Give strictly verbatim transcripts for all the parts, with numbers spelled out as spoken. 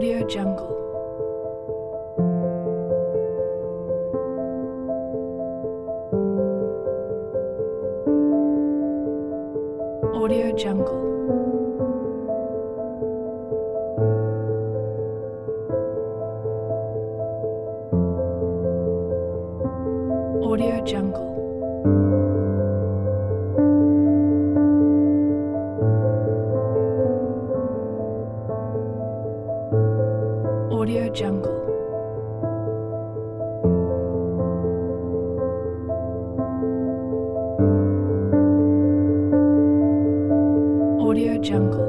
Audio Jungle. Audio Jungle. Audio Jungle. Audio Jungle. Audio Jungle.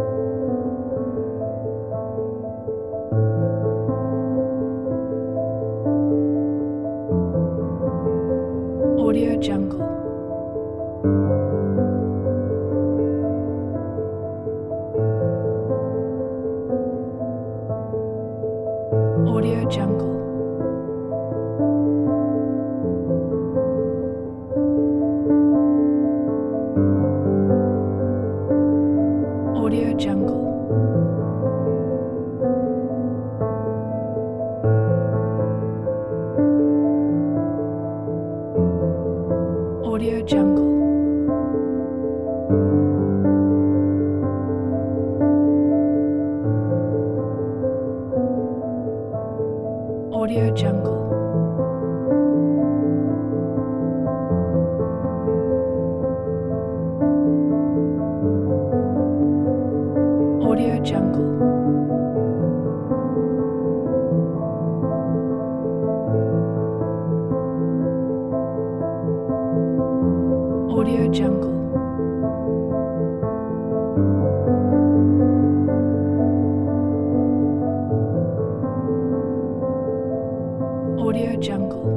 Audio Jungle. Audio Jungle. Audio Jungle. Audio Jungle. Audio Jungle. Audio Jungle. Audio Jungle. Audio Jungle.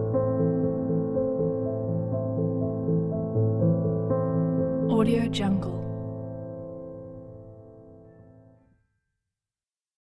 Audio Jungle.